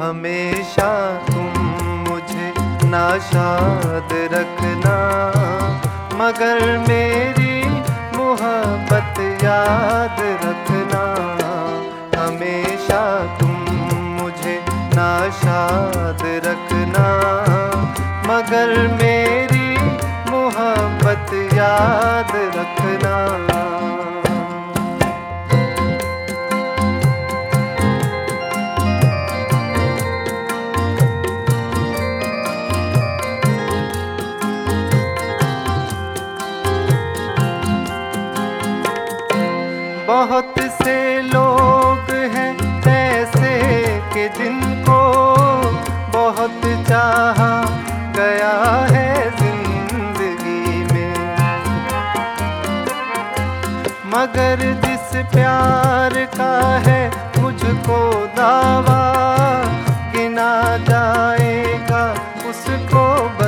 हमेशा तुम मुझे नाशाद रखना, मगर मेरी मोहब्बत याद रखना। हमेशा तुम मुझे नाशाद रखना, मगर मेरी मोहब्बत याद रखना। बहुत से लोग हैं ऐसे कि जिनको बहुत चाहा गया है जिंदगी में, मगर जिस प्यार का है मुझको दावा, गिना जाएगा उसको